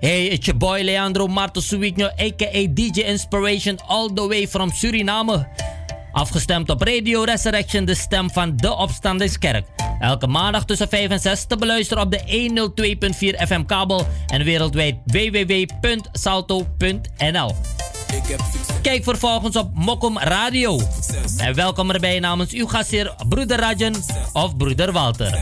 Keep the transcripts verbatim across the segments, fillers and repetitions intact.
Hey, it's your boy Leandro Marto Suigno, aka D J Inspiration, all the way from Suriname. Afgestemd op Radio Resurrection, de stem van de Opstandingskerk. Elke maandag tussen vijf en zes te beluisteren op de honderdtwee komma vier F M kabel en wereldwijd w w w punt salto punt n l. Kijk vervolgens op Mokum Radio. En welkom erbij namens uw gastheer Broeder Rajan of Broeder Walter.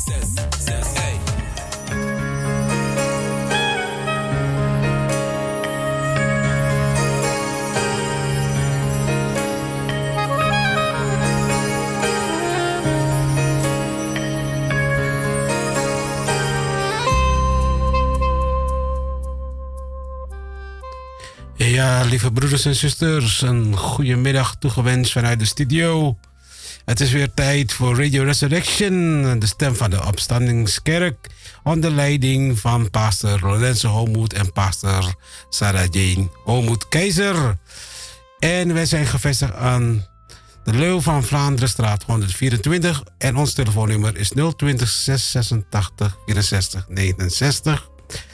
Ja, lieve broeders en zusters, een goede middag toegewenst vanuit de studio. Het is weer tijd voor Radio Resurrection, de stem van de Opstandingskerk, onder leiding van pastor Lorenzo Homoed en pastor Sarah Jane Homoed Keizer. En wij zijn gevestigd aan de Leeuw van Vlaanderenstraat honderdvierentwintig en ons telefoonnummer is nul twintig zes zesentachtig vierenzestig negenenzestig.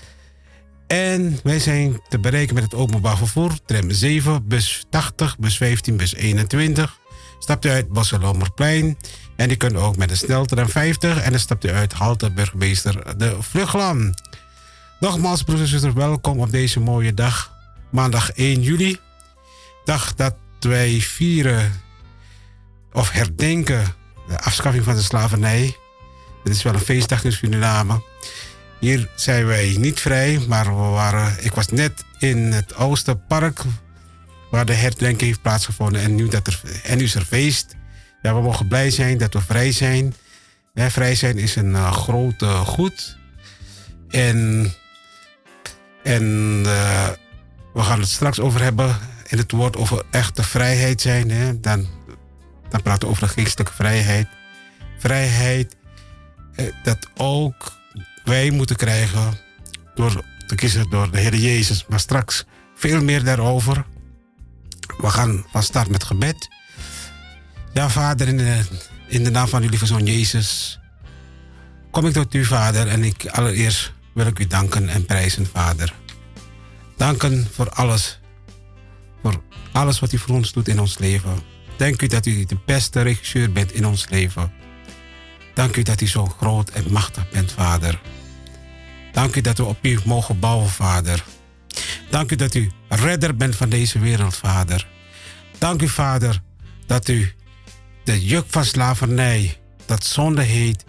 En wij zijn te bereiken met het openbaar vervoer. Tram zeven, bus tachtig, bus vijftien, bus eenentwintig. Stapt u uit Bosselomerplein. En u kunt ook met de sneltram vijftig. En dan stapt u uit halte Burgemeester de Vluchtlaan. Nogmaals, broeders en zusters, welkom op deze mooie dag. Maandag één juli. Dag dat wij vieren of herdenken de afschaffing van de slavernij. Het is wel een feestdag in Suriname. Hier zijn wij niet vrij, maar we waren, ik was net in het Oosterpark waar de herdenking heeft plaatsgevonden en nu, dat er, en nu is er feest. Ja, we mogen blij zijn dat we vrij zijn. Ja, vrij zijn is een uh, groot uh, goed. En, en uh, we gaan het straks over hebben in het woord over echte vrijheid zijn. Hè? Dan, dan praten we over de geestelijke vrijheid. Vrijheid, uh, dat ook wij moeten krijgen door te kiezen door de Heer Jezus. Maar straks veel meer daarover. We gaan van start met gebed. Ja, Vader, in de, in de naam van uw lieve Zoon Jezus kom ik tot u, Vader. En ik, allereerst wil ik u danken en prijzen, Vader. Danken voor alles. Voor alles wat u voor ons doet in ons leven. Dank u dat u de beste regisseur bent in ons leven. Dank u dat u zo groot en machtig bent, Vader. Dank u dat we op u mogen bouwen, Vader. Dank u dat u redder bent van deze wereld, Vader. Dank u, Vader, dat u de juk van slavernij, dat zonde heet,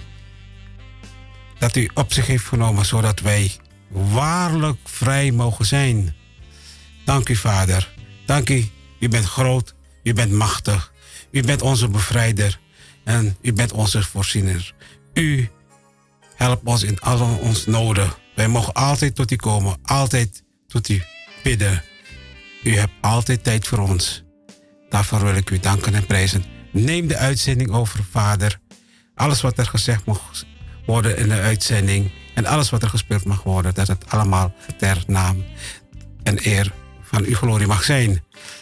dat u op zich heeft genomen, zodat wij waarlijk vrij mogen zijn. Dank u, Vader. Dank u, u bent groot, u bent machtig, u bent onze bevrijder. En u bent onze voorziener. U helpt ons in al onze noden. Wij mogen altijd tot u komen. Altijd tot u bidden. U hebt altijd tijd voor ons. Daarvoor wil ik u danken en prijzen. Neem de uitzending over, Vader. Alles wat er gezegd mag worden in de uitzending. En alles wat er gespeeld mag worden. Dat het allemaal ter naam en eer van uw glorie mag zijn.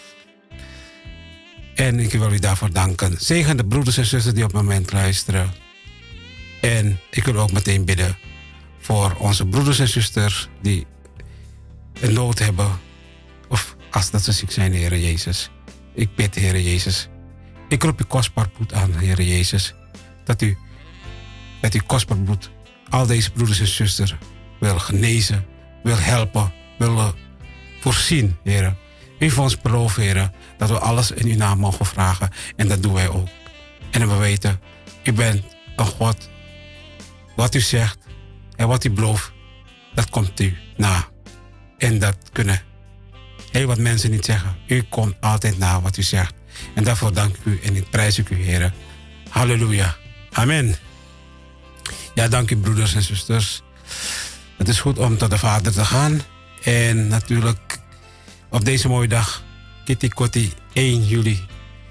En ik wil u daarvoor danken. Zegen de broeders en zusters die op het moment luisteren. En ik wil ook meteen bidden voor onze broeders en zusters die een nood hebben. Of als dat ze ziek zijn, Heer Jezus. Ik bid, Heer Jezus. Ik roep uw kostbaar bloed aan, Heer Jezus. Dat u met uw kostbaar bloed al deze broeders en zusters wil genezen, wil helpen, wil voorzien, Heer. U heeft ons beloofd, Heer, dat we alles in uw naam mogen vragen. En dat doen wij ook. En we weten, u bent een God. Wat u zegt en wat u belooft, dat komt u na. En dat kunnen heel wat mensen niet zeggen. U komt altijd na wat u zegt. En daarvoor dank ik u en ik prijs ik u, Heer. Halleluja. Amen. Ja, dank u, broeders en zusters. Het is goed om tot de Vader te gaan. En natuurlijk op deze mooie dag, Kitty Kotti, één juli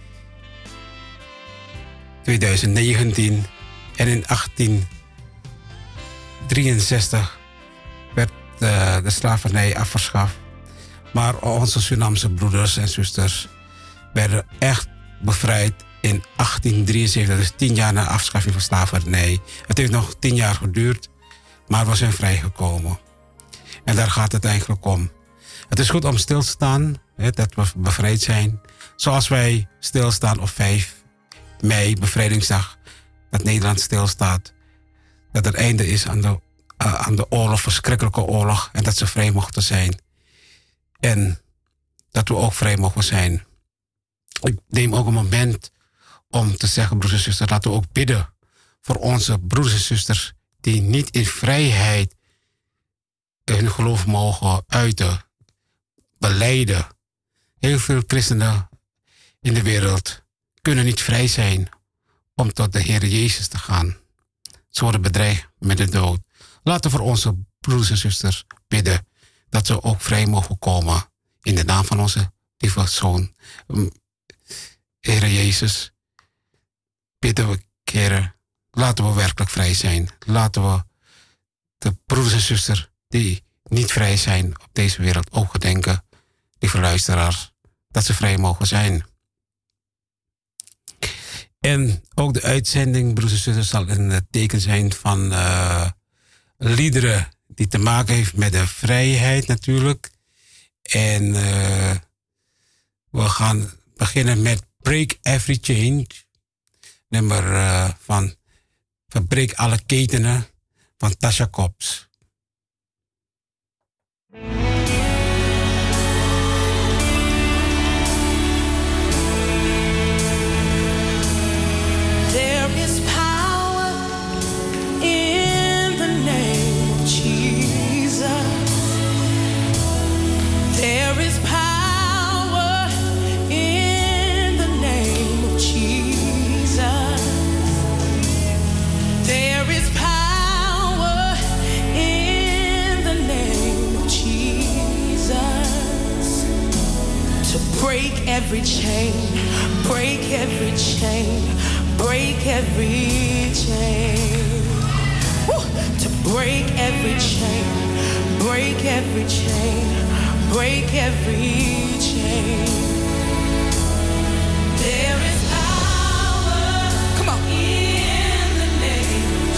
tweeduizend negentien. En in achttien drieënzestig werd uh, de slavernij afgeschaft. Maar onze Surinaamse broeders en zusters werden echt bevrijd in achttien drieënzeventig. Dus tien jaar na afschaffing van slavernij. Het heeft nog tien jaar geduurd, maar we zijn vrijgekomen. En daar gaat het eigenlijk om. Het is goed om stil te staan, hè, dat we bevrijd zijn. Zoals wij stilstaan op vijf mei, bevrijdingsdag, dat Nederland stilstaat. Dat er einde is aan de, uh, aan de oorlog, verschrikkelijke oorlog. En dat ze vrij mochten zijn. En dat we ook vrij mogen zijn. Ik neem ook een moment om te zeggen, broers en zusters, laten we ook bidden voor onze broers en zusters die niet in vrijheid hun geloof mogen uiten, belijden. Heel veel christenen in de wereld kunnen niet vrij zijn om tot de Heer Jezus te gaan. Ze worden bedreigd met de dood. Laten we voor onze broers en zusters bidden dat ze ook vrij mogen komen. In de naam van onze lieve Zoon, Heer Jezus, bidden we, Heer, laten we werkelijk vrij zijn. Laten we de broers en zusters die niet vrij zijn op deze wereld ook gedenken, lieve luisteraars, dat ze vrij mogen zijn. En ook de uitzending, broers en zusters, zal in het teken zijn van uh, liederen die te maken heeft met de vrijheid natuurlijk. En uh, we gaan beginnen met Break Every Chain. Nummer uh, van Verbreek alle ketenen van Tasha Cobbs. There is power in the name of Jesus. There is power in the name of Jesus to break every chain, break every chain, break every chain. Woo! To break every chain, break every chain. Break every chain. There is power. Come on. In the name of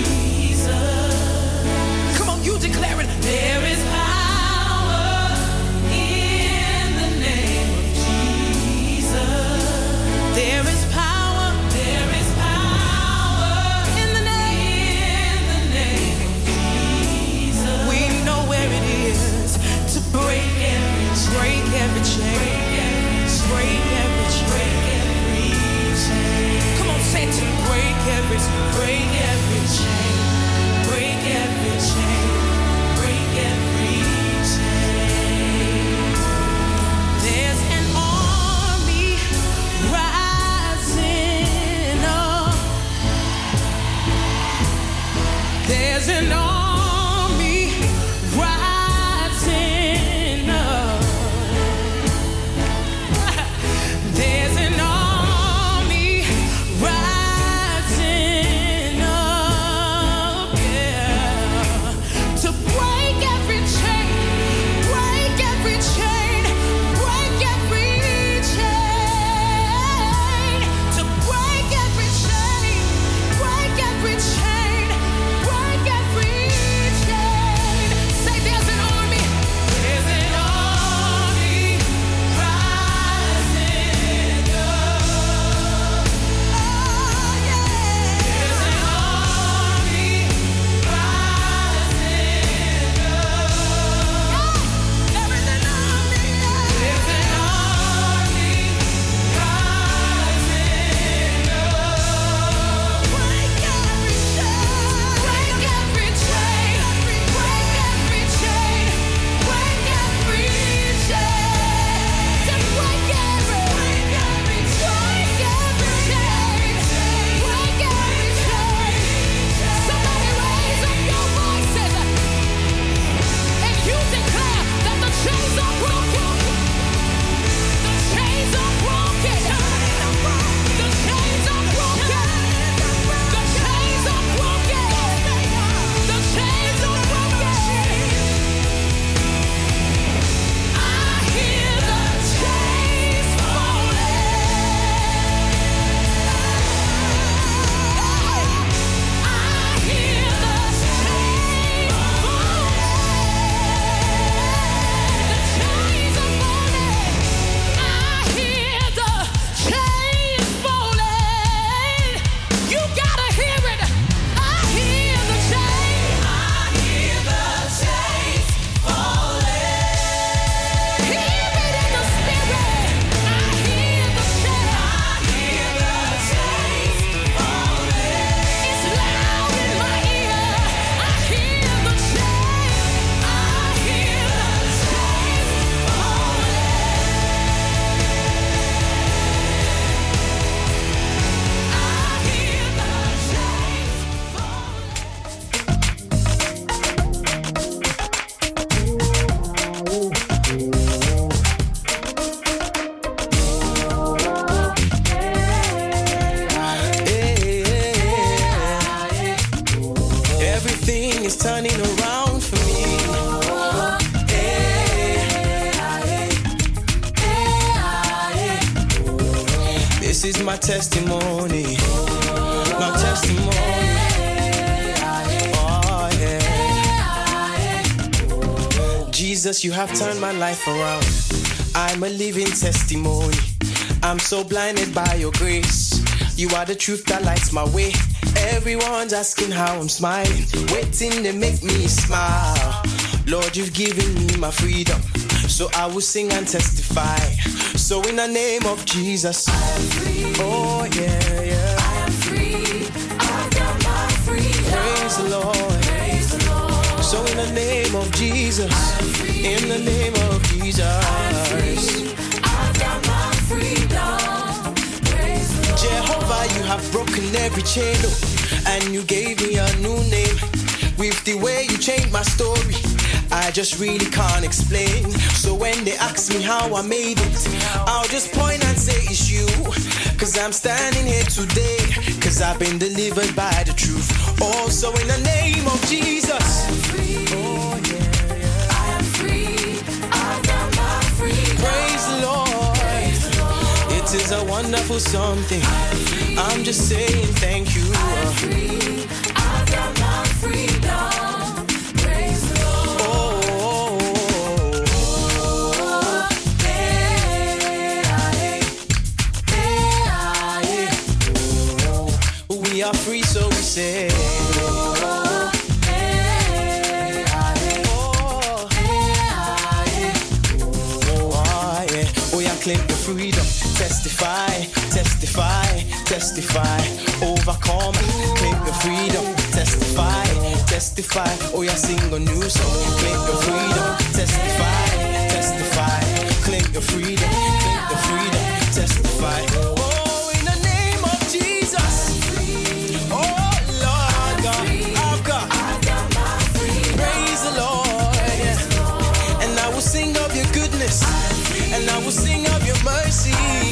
Jesus. Come on, you declare it. There is power in the name of Jesus. There is power. There is power in the name. In the name of Jesus. We know where it is. Break every, break every chain, break every, break every chain. Come on, say it to me. Break every, break every chain, break every chain, break every chain. There's an army rising up. There's an army rising. Break every Everything is turning around for me. This is my testimony, my testimony. Oh yeah. Jesus, you have turned my life around. I'm a living testimony. I'm so blinded by your grace. You are the truth that lights my way. Everyone's asking how I'm smiling, waiting to make me smile. Lord, you've given me my freedom, so I will sing and testify. So in the name of Jesus, I am free. Oh yeah, yeah. I am free. I've got my freedom. Praise the Lord. Praise the Lord. So in the name of Jesus, I am free. In the name of Jesus, I am free. I've got my freedom. Praise the Lord. Jehovah, you have broken every chain, and you gave me a new name. With the way you changed my story, I just really can't explain. So when they ask me how I made it, I'll just point and say it's you. Cause I'm standing here today, cause I've been delivered by the truth. Also in the name of Jesus, I am free. Oh yeah, yeah. I am free. I've got my freedom. Praise the Lord. Praise the Lord. It is a wonderful something. I'm just saying thank you. I'm free. I've got my freedom. Praise the Lord. Oh, oh, oh, oh. Hey, hey, hey, hey. Oh, we are free, so we say. Oh, hey, hey, oh, hey, oh, yeah. Oh, yeah, claim your freedom. Testify, testify, testify, overcome, claim your freedom, testify, testify, oh yeah, sing a new song, claim your freedom, testify, testify, claim your freedom, claim your freedom, testify, oh in the name of Jesus, oh Lord God, I've got, praise the Lord, yeah. And I will sing of your goodness, and I will sing of your mercy.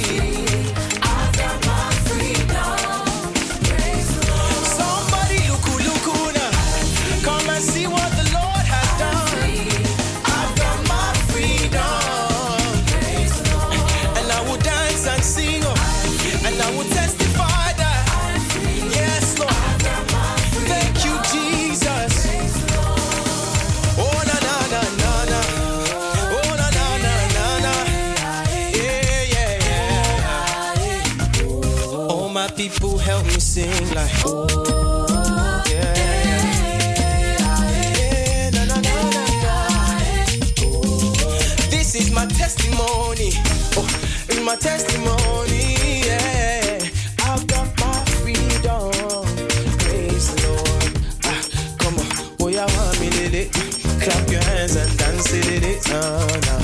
See what the Lord has done. I've got my freedom, and I will dance and sing, and I will testify that yes, Lord. Thank you, Jesus. Oh na na na na na. Oh na na na na na. Yeah yeah yeah. All my people help me sing like. This is my testimony, oh, it's my testimony, yeah. I've got my freedom, praise the Lord. Ah, come on, oh yeah, want me did it. Clap your hands and dance it, it, oh, nah.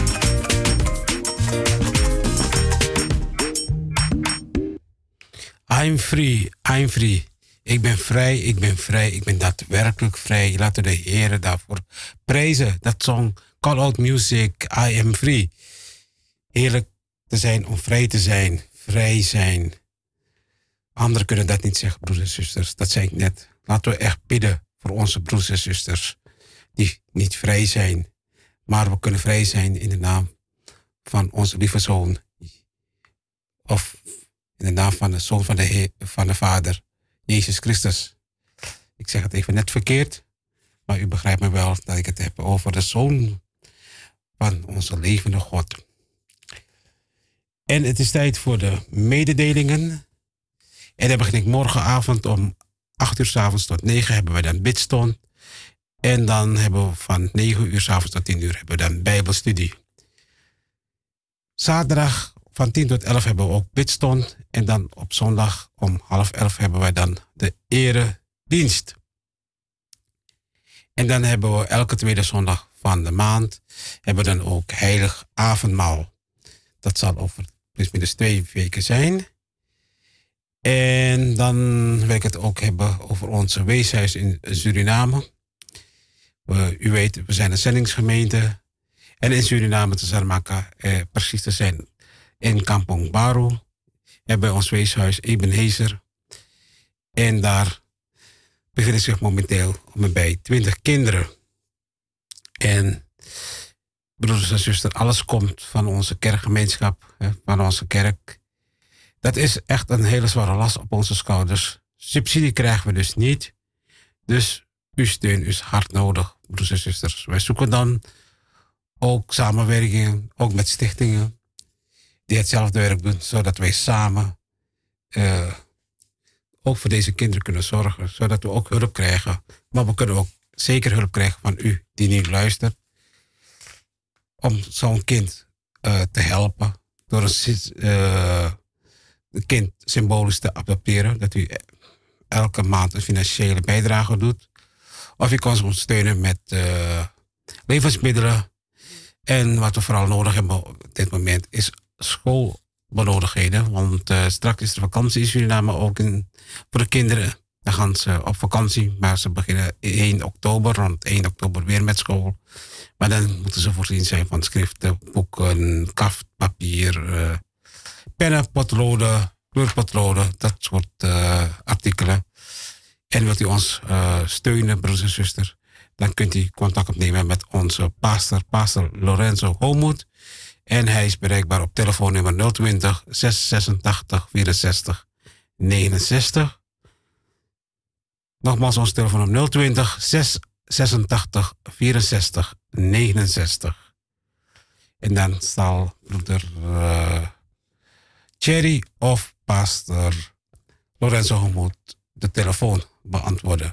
I'm free, I'm free. Ik ben vrij, ik ben vrij, ik ben daadwerkelijk vrij. Laten we de Heer daarvoor prijzen. Dat song Call Out Music, I am free. Heerlijk te zijn om vrij te zijn, vrij zijn. Anderen kunnen dat niet zeggen, broeders en zusters. Dat zei ik net. Laten we echt bidden voor onze broeders en zusters die niet vrij zijn. Maar we kunnen vrij zijn in de naam van onze lieve Zoon. Of in de naam van de Zoon van de, Heer, van de Vader, Jezus Christus. Ik zeg het even net verkeerd, maar u begrijpt me wel dat ik het heb over de Zoon van onze levende God. En het is tijd voor de mededelingen. En dan begin ik morgenavond om acht uur 's avonds tot negen hebben we dan bidstond. En dan hebben we van negen uur 's avonds tot tien uur hebben we dan bijbelstudie. Zaterdag van tien tot elf hebben we ook bidstond. En dan op zondag om half elf hebben wij dan de eredienst. En dan hebben we elke tweede zondag van de maand hebben we dan ook heilig avondmaal. Dat zal over plus twee weken zijn. En dan wil ik het ook hebben over onze weeshuis in Suriname. We, u weet, we zijn een zendingsgemeente. En in Suriname, te Saramaka, eh, precies te zijn in Kampong Baru, hebben we ons weeshuis Ebenezer. En daar bevinden zich momenteel om en bij twintig kinderen. En broeders en zusters, alles komt van onze kerkgemeenschap, hè, van onze kerk. Dat is echt een hele zware last op onze schouders. Subsidie krijgen we dus niet. Dus uw steun is hard nodig, broeders en zusters. Wij zoeken dan ook samenwerkingen, ook met stichtingen die hetzelfde werk doen, zodat wij samen uh, ook voor deze kinderen kunnen zorgen, zodat we ook hulp krijgen. Maar we kunnen ook zeker hulp krijgen van u die niet luistert, om zo'n kind uh, te helpen door een uh, kind symbolisch te adopteren, dat u elke maand een financiële bijdrage doet. Of u kan ons steunen met uh, levensmiddelen. En wat we vooral nodig hebben op dit moment is schoolbenodigdheden. Want uh, straks is de vakantie in Suriname ook in, voor de kinderen. Dan gaan ze op vakantie, maar ze beginnen één oktober, rond één oktober weer met school. Maar dan moeten ze voorzien zijn van schriften, boeken, kaft, papier, uh, pennen, potloden, kleurpotloden, dat soort uh, artikelen. En wilt u ons uh, steunen, broers en zusters, dan kunt u contact opnemen met onze pastor, pastor Lorenzo Homoed. En hij is bereikbaar op telefoonnummer nul twintig, zeshonderdachtig, vierenzestig, negenenzestig. Nogmaals, ons telefoon nul twintig, zeshonderdachtig, vierenzestig, negenenzestig. En dan zal broeder uh, Thierry of pastor Lorenzo Homoed de telefoon beantwoorden.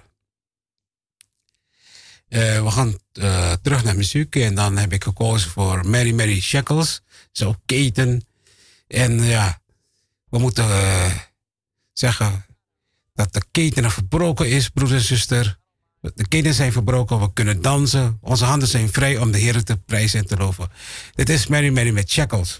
Uh, we gaan uh, terug naar muziek en dan heb ik gekozen voor Mary Mary Shackles, zo keten. En uh, ja, we moeten uh, zeggen dat de keten verbroken is, broeder en zuster. De ketens zijn verbroken, we kunnen dansen. Onze handen zijn vrij om de Heer te prijzen en te loven. Dit is Mary Mary met Shackles.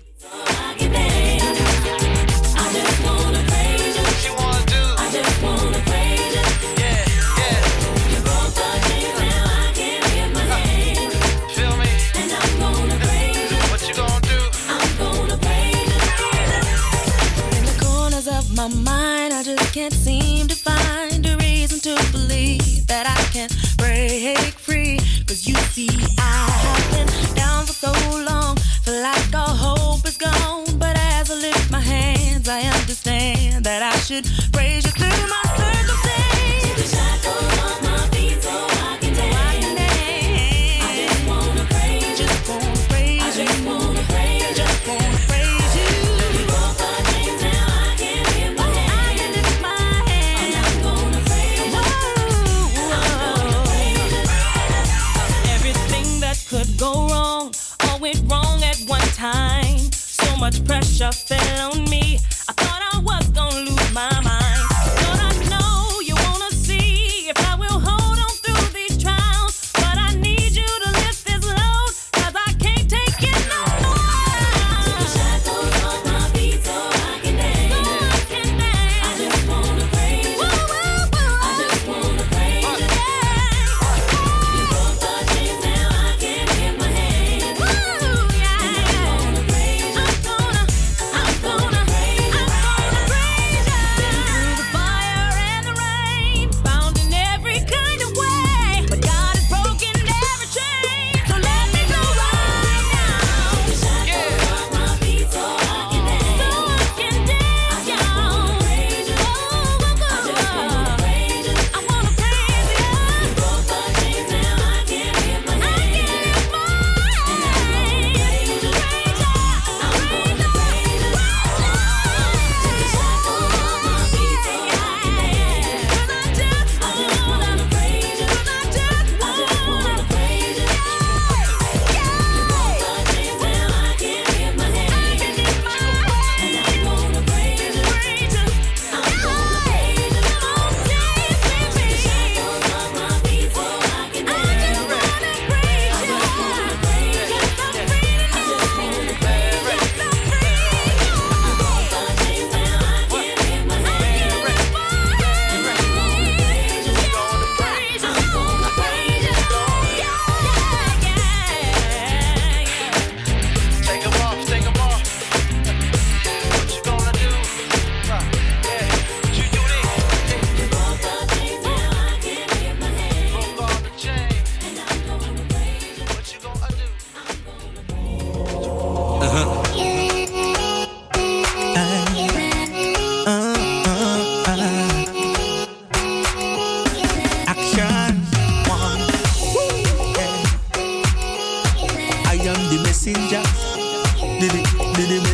My mind, I just can't seem to find a reason to believe that I can break free. Cause you see, I have been down for so long, feel like all hope is gone. But as I lift my hands, I understand that I should praise you through my circumstance. Take the shackles off my feet so I can dance. I just wanna praise you, just wanna praise you, I just wanna praise you, just wanna praise you. You broke the chains, now I can live my hand. I can lift my hand. I'm gonna praise you. I'm gonna praise you. Everything that could go wrong, all went wrong at one time. So much pressure fell on me. I thought I was gonna lose my mind. Lord, I know you wanna see if I will hold on through these trials. But I need you to lift this load, cause I can't take it no more. Take the shackles off my feet so I can dance. So I can dance. I just wanna praise you. Woo, woo, woo. I just wanna praise you. Yeah. You broke the chains, now I can lift my hand. Woo, yeah. And I'm gonna praise you. I'm gonna, I'm gonna praise you.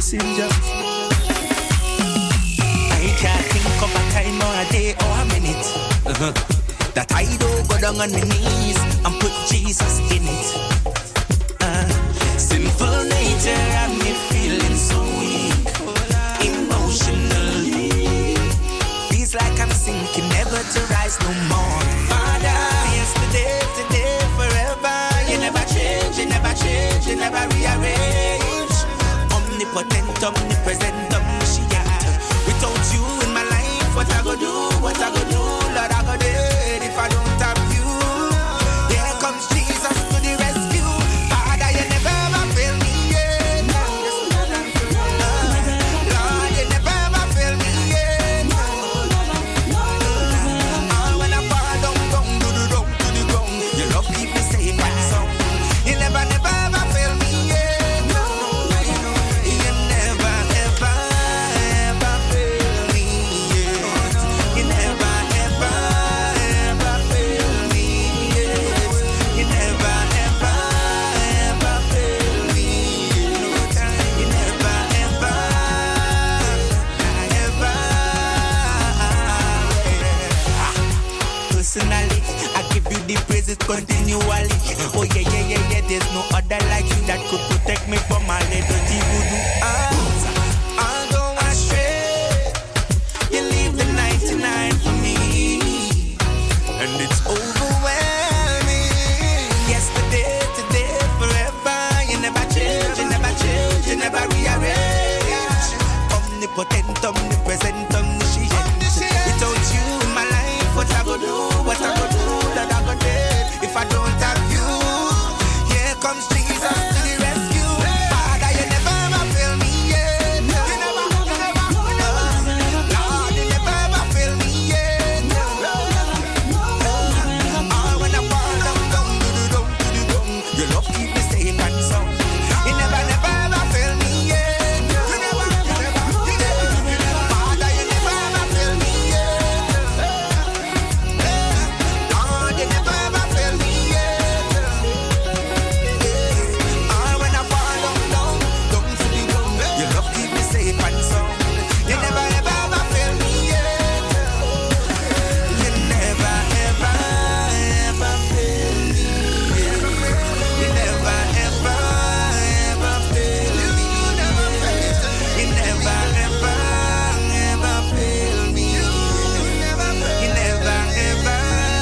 messenger. I can't think of a time or a day or a minute uh-huh. that I don't go down on my knees and put Jesus in it. Uh, sinful nature and me feeling so weak, emotionally. Feels like I'm sinking, never to rise no more. Father, yesterday, today, forever. You never change, you never change, you never rearrange. Omnipotent, omnipresent, omniscient. Without you in my life, what I go do, what I go do, Lord, I go dead if I don't have you. Here comes Jesus to the rescue. Father, you never ever fail me yet. Lord, you never ever fail me yet. Oh, when I fall down, down, to the down, to the ground, your love keep me safe and sound. You never, never ever fail me yet. You never, ever, ever fail me yet. You never, ever, ever fail me yet. You never, ever, ever fail me yet. You never, ever, ever. Personally, I give you the praises continually. Oh yeah, yeah, yeah, yeah. There's no other like you that could protect me from my little voodoo eyes. I'll go astray. You leave the ninety-nine for me, and it's overwhelming. Yesterday, today, forever. You never change, you never change, you never rearrange. Omnipotent, omnipresent, omniscient. Without you in my life, what I go do, what I go do, that I go dead if I don't have you. Here comes Jesus to the rescue. Father, you never ever fail me yet. You never, you never, you never. Lord, you never ever fail me yet. Oh, when I fall down, down, to the down, to the down, your love keep me safe and sound. You never, never ever fail me yet. You never, you never, you never. Father, you never ever fail me yet. Lord, you never ever fail me yet. Oh, when I fall down, down, down to the ground, your love keep me safe and sound. You never ever ever fail me yet. You never ever ever fail me yet. You never ever ever fail me. You never ever ever fail me. You never ever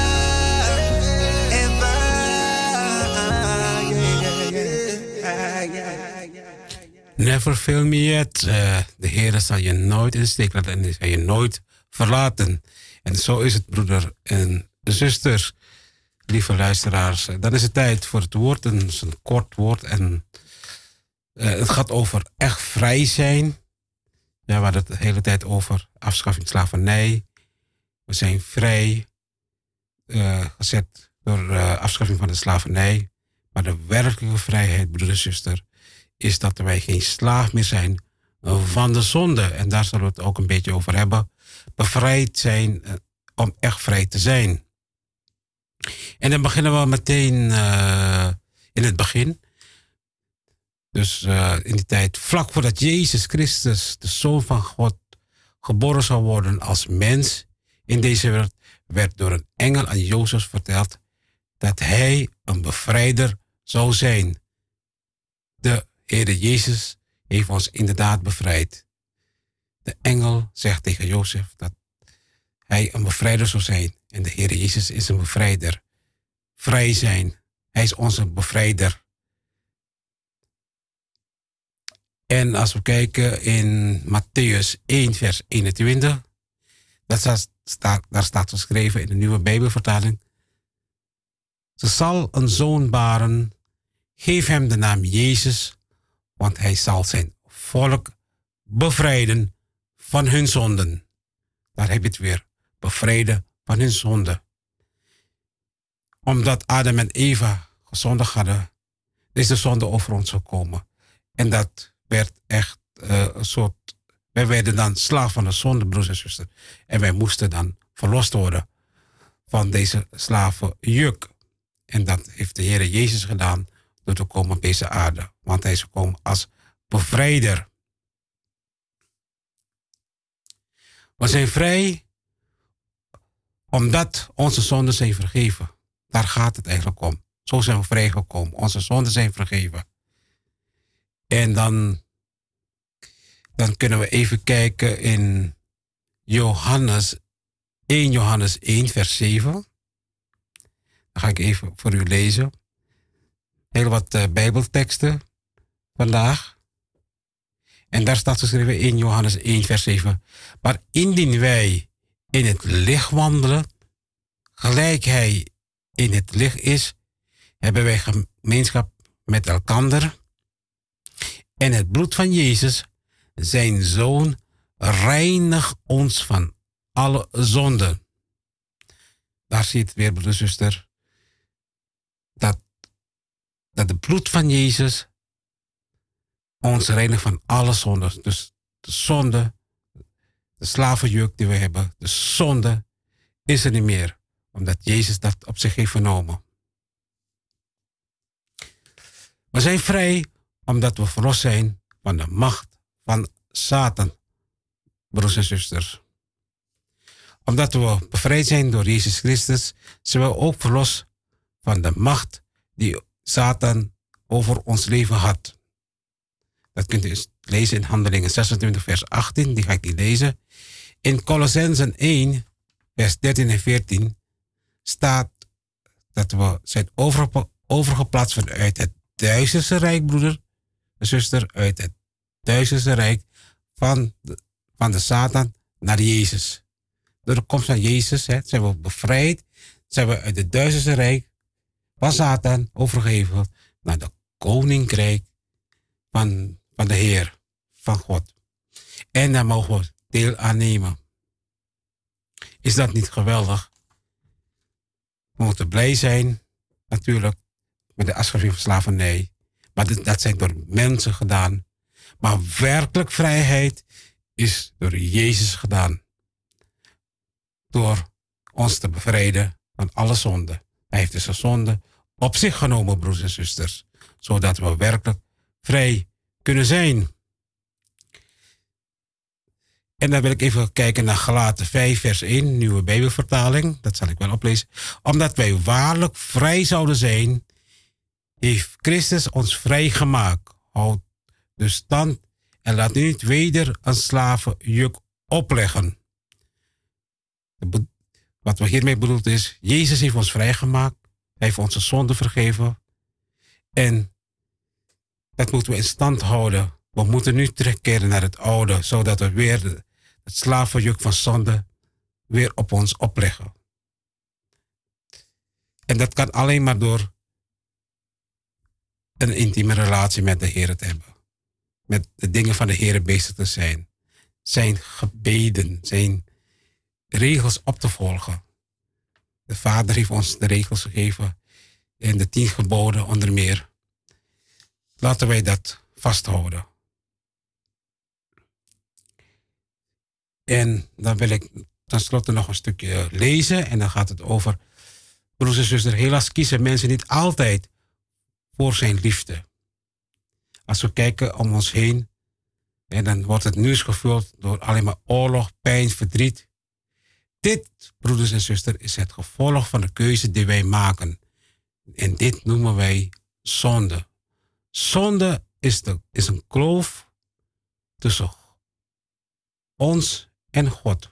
ever. Never fail me yet. Uh, de Heer zal je nooit in de steek laten en hij zal je nooit verlaten. En zo is het, broeder en zusters, lieve luisteraars. Dan is het tijd voor het woord. En het is een kort woord. En uh, het gaat over echt vrij zijn. Ja, we hadden het de hele tijd over afschaffing slavernij. We zijn vrij uh, gezet door uh, afschaffing van de slavernij. Maar de werkelijke vrijheid, broeder en zuster, is dat wij geen slaaf meer zijn van de zonde. En daar zullen we het ook een beetje over hebben. Bevrijd zijn uh, om echt vrij te zijn. En dan beginnen we meteen uh, in het begin. Dus uh, in die tijd, vlak voordat Jezus Christus, de Zoon van God, geboren zou worden als mens in deze wereld, werd door een engel aan Jozef verteld dat hij een bevrijder zou zijn. De Heere Jezus heeft ons inderdaad bevrijd. De engel zegt tegen Jozef dat hij een bevrijder zou zijn. En de Heere Jezus is een bevrijder. Vrij zijn. Hij is onze bevrijder. En als we kijken in Mattheüs één vers eenentwintig. Dat staat, daar staat geschreven in de nieuwe Bijbelvertaling. Ze zal een zoon baren. Geef hem de naam Jezus. Want hij zal zijn volk bevrijden van hun zonden. Daar heb je het weer. Bevrijden van hun zonden. Omdat Adam en Eva gezondigd hadden, is de zonde over ons gekomen. En dat werd echt uh, een soort... Wij werden dan slaaf van de zonde, broers en zusters. En wij moesten dan verlost worden van deze slavenjuk. En dat heeft de Heer Jezus gedaan door te komen op deze aarde. Want hij is gekomen als bevrijder. We zijn vrij omdat onze zonden zijn vergeven. Daar gaat het eigenlijk om. Zo zijn we vrijgekomen. Onze zonden zijn vergeven. En dan, dan kunnen we even kijken in Johannes, eerste Johannes één, vers zeven. Dan ga ik even voor u lezen. Heel wat uh, Bijbelteksten vandaag. En daar staat geschreven in Johannes één, vers zeven. Maar indien wij in het licht wandelen, gelijk hij in het licht is, hebben wij gemeenschap met elkander. En het bloed van Jezus, zijn Zoon, reinigt ons van alle zonden. Daar zie je het weer, broeder en zuster. Dat, dat het bloed van Jezus ons reinigt van alle zonden. Dus de zonde, de slavenjuk die we hebben, de zonde is er niet meer. Omdat Jezus dat op zich heeft genomen. We zijn vrij omdat we verlost zijn van de macht van Satan, broers en zusters. Omdat we bevrijd zijn door Jezus Christus, zijn we ook verlost van de macht die Satan over ons leven had. Dat kunt u lezen in Handelingen zesentwintig, vers achttien. Die ga ik niet lezen. In Colossenzen één, vers dertien en veertien staat dat we zijn overge- overgeplaatst vanuit het duisterste rijk, broeder en zuster, uit het duisterste rijk van de, van de Satan naar Jezus. Door de komst van Jezus hè, zijn we bevrijd, zijn we uit het duisterste rijk van Satan overgegeven naar de koninkrijk van, van de Heer, van God. En daar mogen we deel aan nemen. Is dat niet geweldig? We moeten blij zijn, natuurlijk, met de afschaffing van slavernij. Maar dat, dat zijn door mensen gedaan. Maar werkelijk vrijheid is door Jezus gedaan. Door ons te bevrijden van alle zonden. Hij heeft dus de zonde op zich genomen, broers en zusters. Zodat we werkelijk vrij kunnen zijn. En dan wil ik even kijken naar Galaten vijf, vers één, nieuwe Bijbelvertaling. Dat zal ik wel oplezen. Omdat wij waarlijk vrij zouden zijn, heeft Christus ons vrijgemaakt. Houd dus stand en laat u niet weder een slavenjuk opleggen. Wat we hiermee bedoeld is, Jezus heeft ons vrijgemaakt. Hij heeft onze zonde vergeven. En dat moeten we in stand houden. We moeten nu terugkeren naar het oude, zodat we weer het slavenjuk van zonde weer op ons opleggen. En dat kan alleen maar door een intieme relatie met de Heer te hebben. Met de dingen van de Heer bezig te zijn. Zijn gebeden, zijn regels op te volgen. De Vader heeft ons de regels gegeven en de tien geboden onder meer. Laten wij dat vasthouden. En dan wil ik tenslotte nog een stukje lezen en dan gaat het over, broers en zusters, helaas kiezen mensen niet altijd voor zijn liefde. Als we kijken om ons heen, en dan wordt het nieuws gevuld door alleen maar oorlog, pijn, verdriet. Dit, broeders en zusters, is het gevolg van de keuze die wij maken. En dit noemen wij zonde. Zonde is, de, is een kloof tussen ons en God.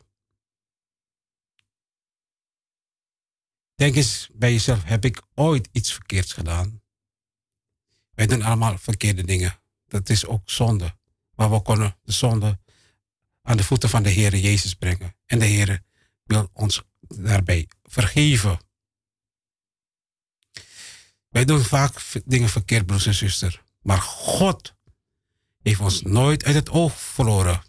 Denk eens bij jezelf, heb ik ooit iets verkeerds gedaan? Wij doen allemaal verkeerde dingen. Dat is ook zonde. Maar we kunnen de zonde aan de voeten van de Heer Jezus brengen. En de Heer wil ons daarbij vergeven. Wij doen vaak dingen verkeerd, broers en zusters. Maar God heeft ons nooit uit het oog verloren.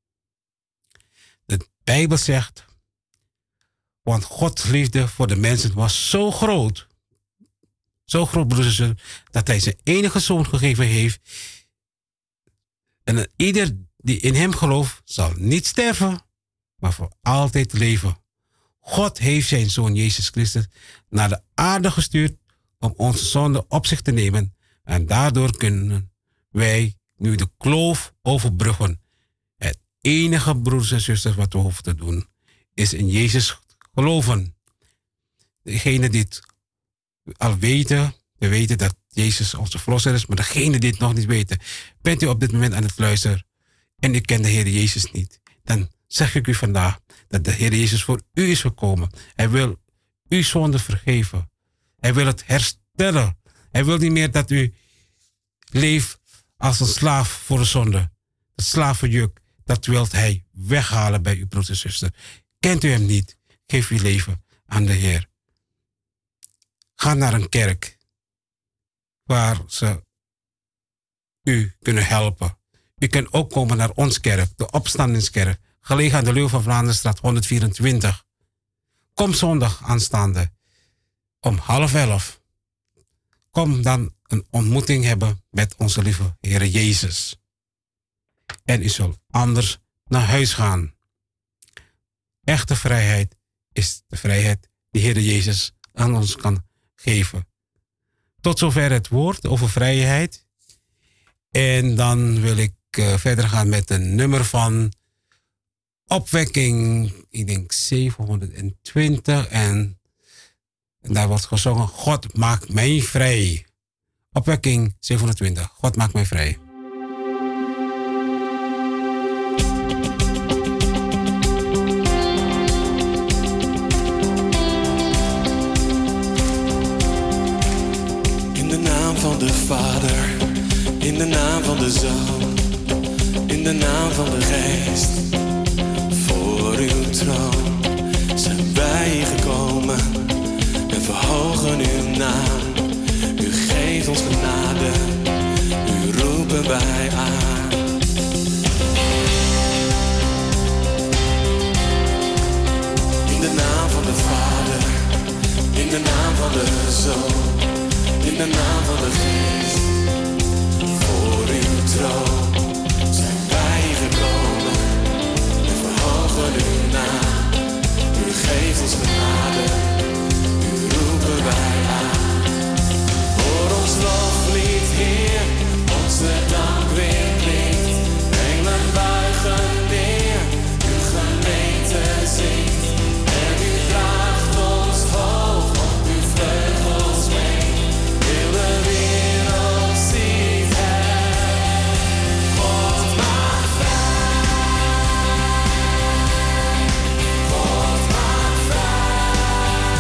De Bijbel zegt, want Gods liefde voor de mensen was zo groot. Zo groot, broers en zusters, dat hij zijn enige zoon gegeven heeft. En ieder die in hem gelooft, zal niet sterven, maar voor altijd leven. God heeft zijn zoon Jezus Christus naar de aarde gestuurd om onze zonde op zich te nemen. En daardoor kunnen wij nu de kloof overbruggen. Het enige, broers en zusters, wat we hoeven te doen, is in Jezus geloven. Degene die het al weten, we weten dat Jezus onze verlosser is, maar degene die het nog niet weten, bent u op dit moment aan het luisteren en u kent de Heer Jezus niet, dan zeg ik u vandaag dat de Heer Jezus voor u is gekomen. Hij wil uw zonde vergeven. Hij wil het herstellen. Hij wil niet meer dat u leeft als een slaaf voor de zonde. Het slavenjuk, dat wil hij weghalen bij uw broeder en zuster. Kent u hem niet? Geef uw leven aan de Heer. Ga naar een kerk waar ze u kunnen helpen. U kunt ook komen naar ons kerk, de Opstandingskerk, gelegen aan de Leeuw van Vlaanderenstraat honderdvierentwintig. Kom zondag aanstaande om half elf. Kom dan een ontmoeting hebben met onze lieve Heer Jezus. En u zult anders naar huis gaan. Echte vrijheid is de vrijheid die Heer Jezus aan ons kan geven. Tot zover het woord over vrijheid. En dan wil ik uh, verder gaan met een nummer van Opwekking, ik denk zevenhonderdtwintig. En, en daar wordt gezongen, God maakt mij vrij. Opwekking zevenhonderdtwintig, God maakt mij vrij. In de naam van de Vader, in de naam van de Zoon, in de naam van de Geest. Voor uw troon zijn wij gekomen en verhogen uw naam. U geeft ons genade, u roepen wij aan. In de naam van de Vader, in de naam van de Zoon, in de naam van de Geest. Voor uw troon zijn wij gekomen en verhogen uw naam. U geeft ons genade, u roepen wij aan. Voor ons loflied, Heer, onze dank weer klinkt. Engelen buigen neer, uw gemeente zingt. En u draagt ons hoog op uw vleugels mee. Heel de wereld ziet hem. God maakt vrij. God maakt vrij.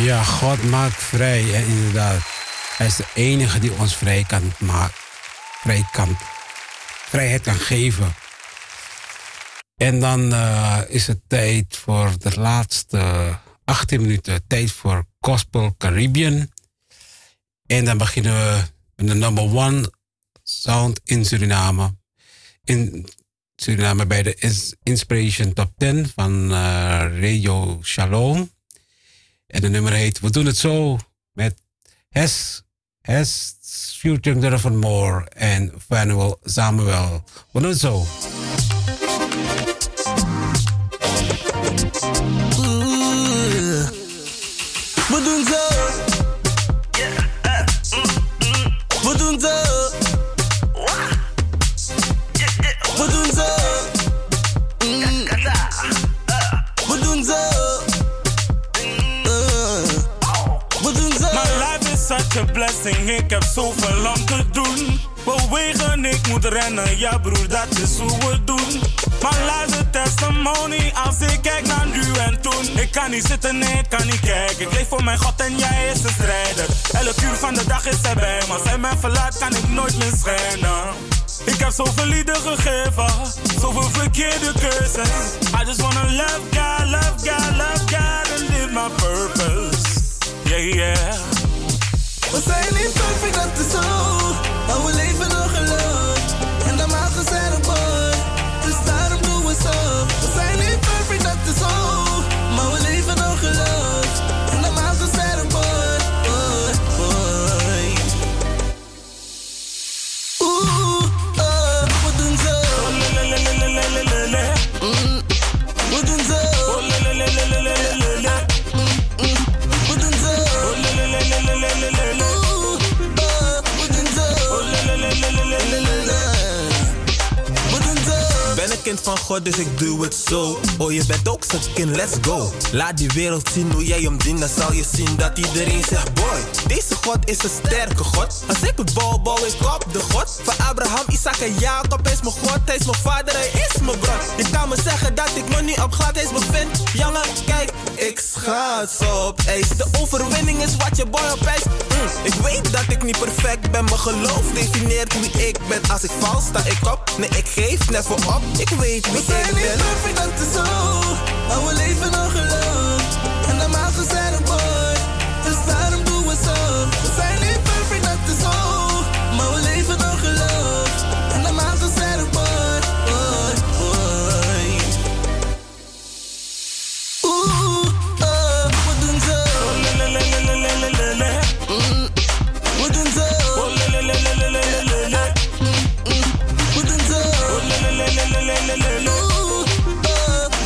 Ja, God maakt vrij. En inderdaad, hij is de enige die ons vrij kan maken. Vrij kan, vrijheid kan geven. En dan uh, is het tijd voor de laatste achttien minuten. Tijd voor Gospel Caribbean. En dan beginnen we met de number one sound in Suriname. In Suriname bij de Inspiration Top tien van uh, Radio Shalom. En de nummer heet We doen het zo met Hes, Hes Future Jonathan Moore en Vanuel Samuel. We doen het zo. We doen zo. We doen zo. We doen zo. We doen zo. We doen zo. My life is such a blessing, ik heb zoveel om te doen. Bewegen, ik moet rennen, ja broer, dat is hoe we doen. Mijn life testimony, als ik kijk naar nu en toen. Ik kan niet zitten, nee, ik kan niet kijken. Ik leef voor mijn God en jij is de strijder. Elk uur van de dag is hij bij me. Als hij mij verlaat, kan ik nooit meer schijnen. Ik heb zoveel lieden gegeven, zoveel verkeerde keuzes. I just wanna love God, love God, love God and live my purpose. Yeah, yeah. We zijn niet perfect, dat is zo. Maar we leven nog geloof. En dan maken ze er boy. Dus daarom doen we zo. We zijn niet perfect, dat is zo. Maar we leven nog geloof. En dan maken ze er boy. Boy, boy. Oeh, oh, we doen zo. Mm, we doen zo. Ben een kind van God, dus ik doe het zo. Oh, je bent ook zijn kind, let's go. Laat die wereld zien hoe jij hem dient. Dan zal je zien dat iedereen zegt, boy, deze God is een sterke God. Als ik het bouw, bouw ik op de God van Abraham, Isaac en Jacob. Hij is mijn God, hij is mijn vader, hij is mijn bron. Je kan me zeggen dat ik me niet op gladijs bevind. Jongen, kijk, ik schaats op ijs. De overwinning is wat je boy op ijs. Mm, ik weet dat ik niet perfect ben, mijn geloof defineert wie ik ben. Als ik val, sta ik op. Nee, ik geef never op. Ik weet wie ik ben. We zijn niet perfect, dat is zo. Maar we leven nog geloof. En dan maken ze er boy. Dus daarom doen we zo. We zijn niet perfect, dat is zo. Maar we leven nog geloof. En dan maken ze er boy. Boy, boy. Oeh, oh, we doen zo. Mm, we doen zo. We doen zo.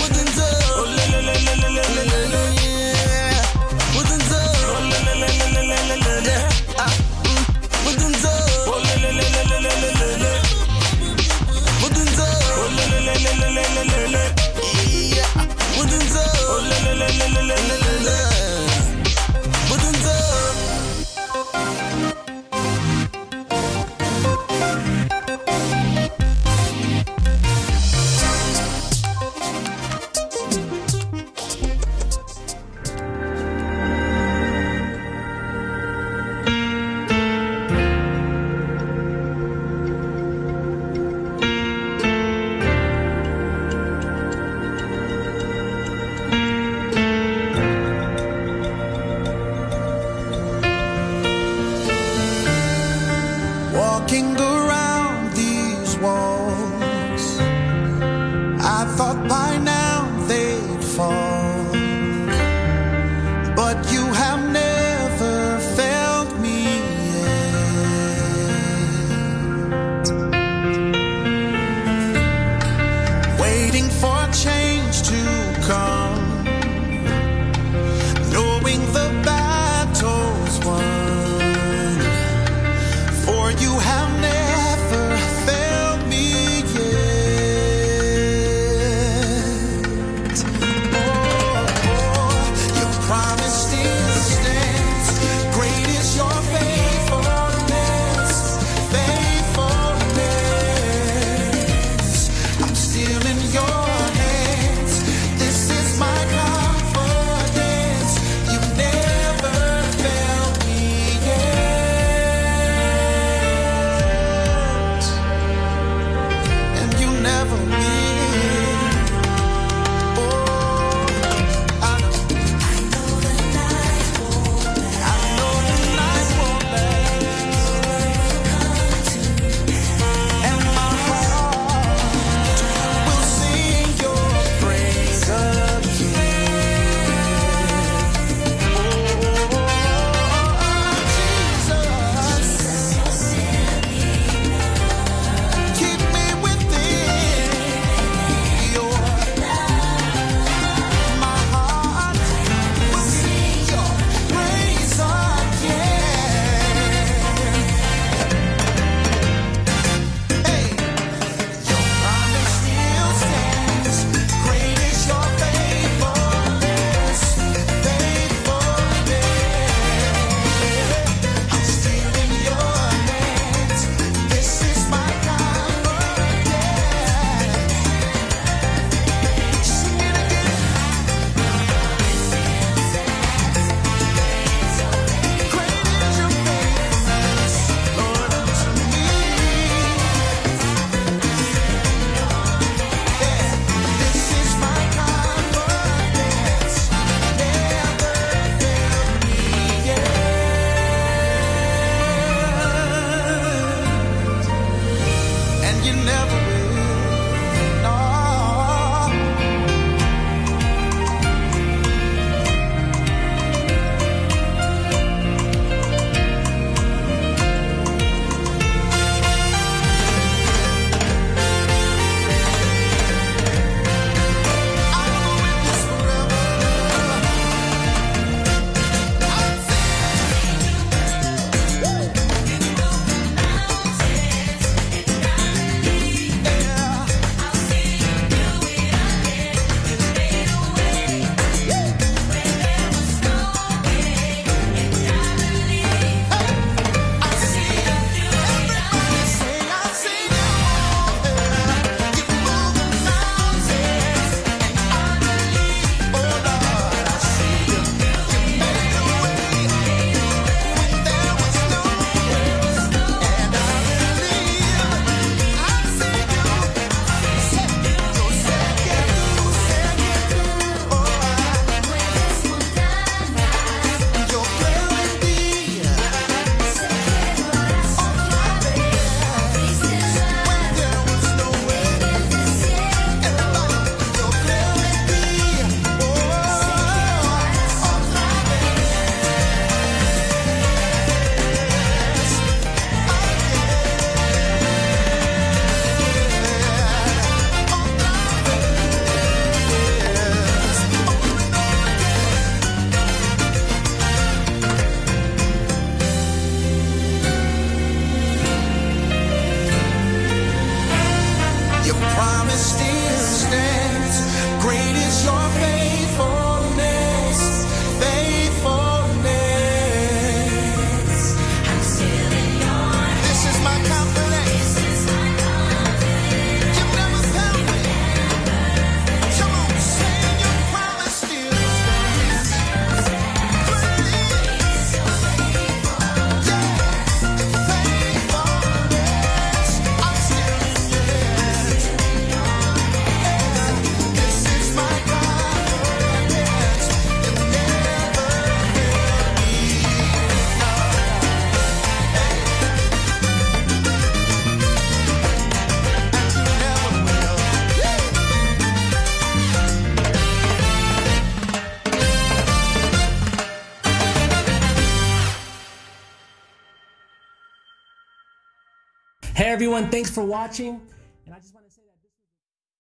everyone. Thanks for watching. And I just want to say that this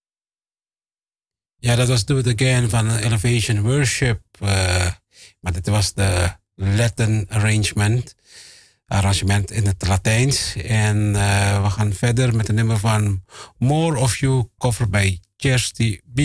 Ja, dat was Do It Again van Elevation Worship. Uh, maar dit was de Latin arrangement. Arrangement in het Latijns. En uh, we gaan verder met een nummer van More of You, cover bij Kirsty B.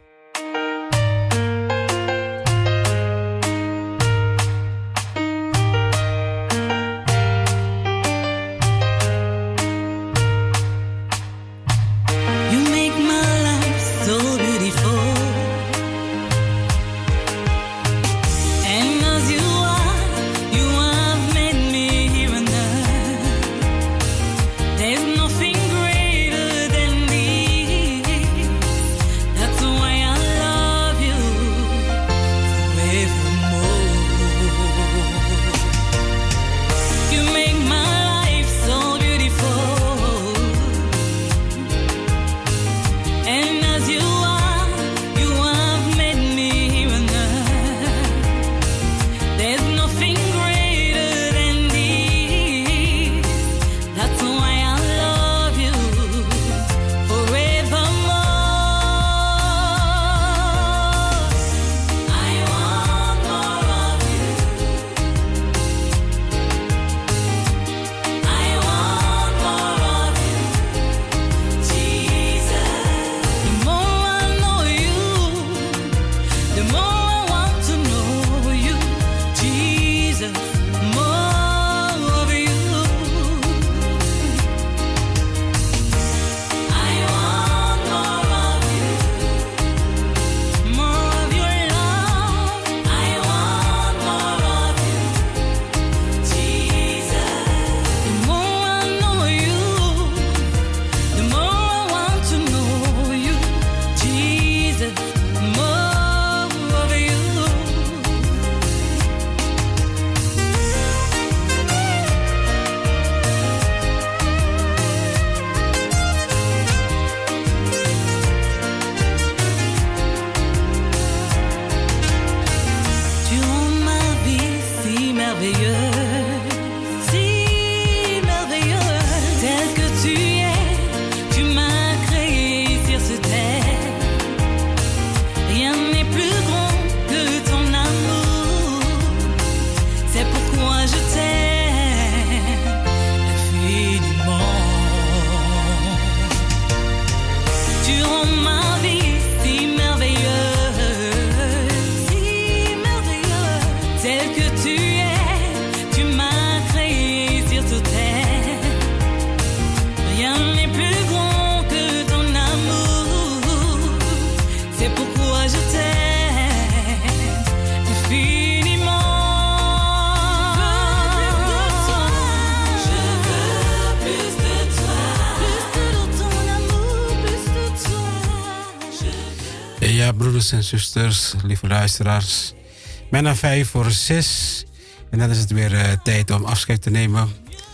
Broeders en zusters, lieve luisteraars. Bijna vijf voor zes. En dan is het weer uh, tijd om afscheid te nemen.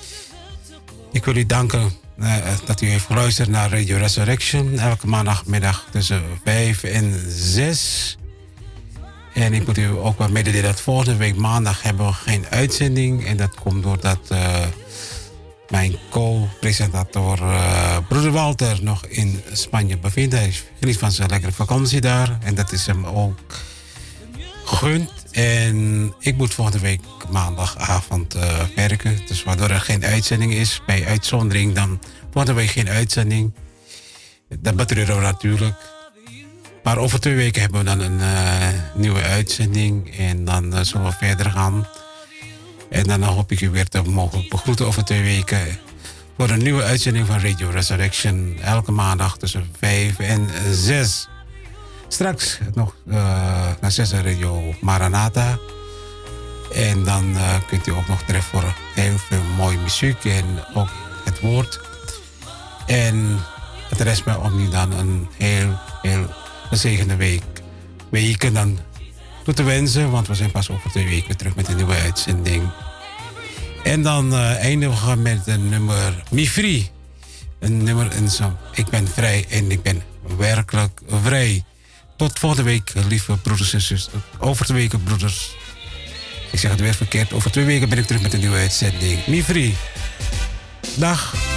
Ik wil u danken uh, dat u heeft geluisterd naar Radio Resurrection. Elke maandagmiddag tussen vijf en zes. En ik moet u ook wel mededelen dat volgende week maandag hebben we geen uitzending. En dat komt doordat uh, mijn co-presentator uh, broeder Walter nog in Spanje bevindt. Hij geniet van zijn lekkere vakantie daar. En dat is hem ook gegund. En ik moet volgende week maandagavond uh, werken. Dus waardoor er geen uitzending is. Bij uitzondering dan volgende week geen uitzending. Dat betreuren we natuurlijk. Maar over twee weken hebben we dan een uh, nieuwe uitzending. En dan uh, zullen we verder gaan. En dan hoop ik u weer te mogen begroeten over twee weken. Voor een nieuwe uitzending van Radio Resurrection. Elke maandag tussen vijf en zes. Straks nog uh, naar zes Radio Maranatha. En dan uh, kunt u ook nog terecht voor heel veel mooie muziek. En ook het woord. En het rest mij om nu dan een heel, heel gezegende week. Weken dan toe te wensen. Want we zijn pas over twee weken terug met een nieuwe uitzending. En dan uh, eindigen we met een nummer Mi Free. Een nummer in zo. Ik ben vrij en ik ben werkelijk vrij. Tot volgende week, lieve broeders en zusters. Over twee weken, broeders. Ik zeg het weer verkeerd. Over twee weken ben ik terug met een nieuwe uitzending. Mi Free. Dag.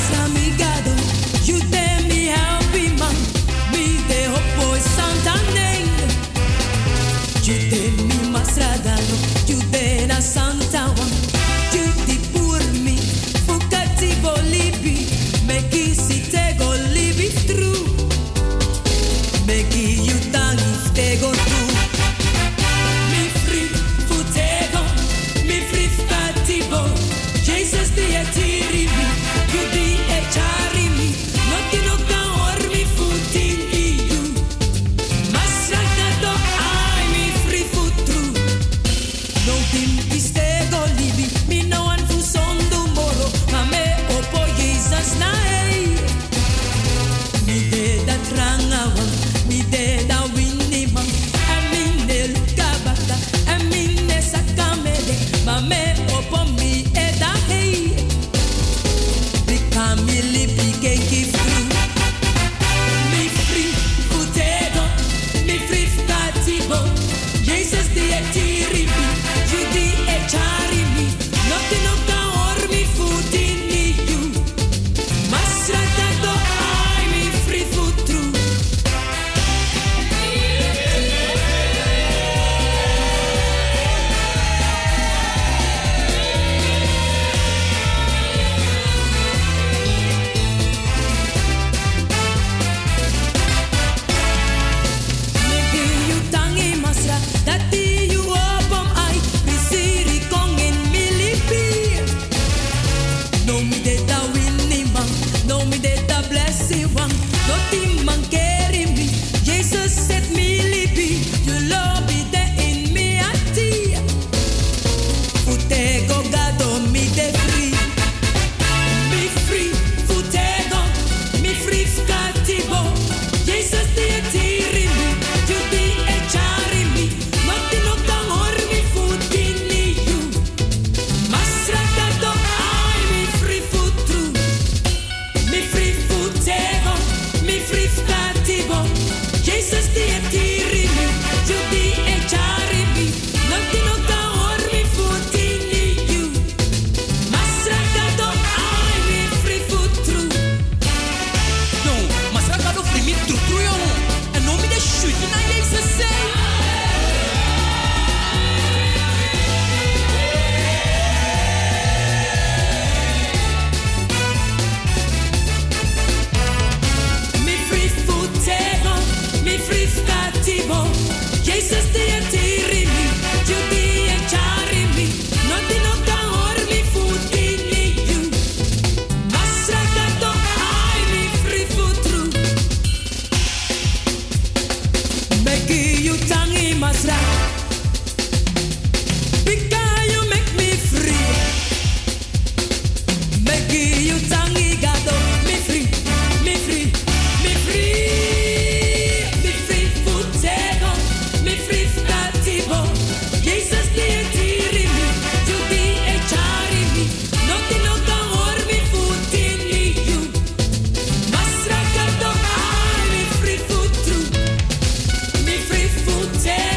Tell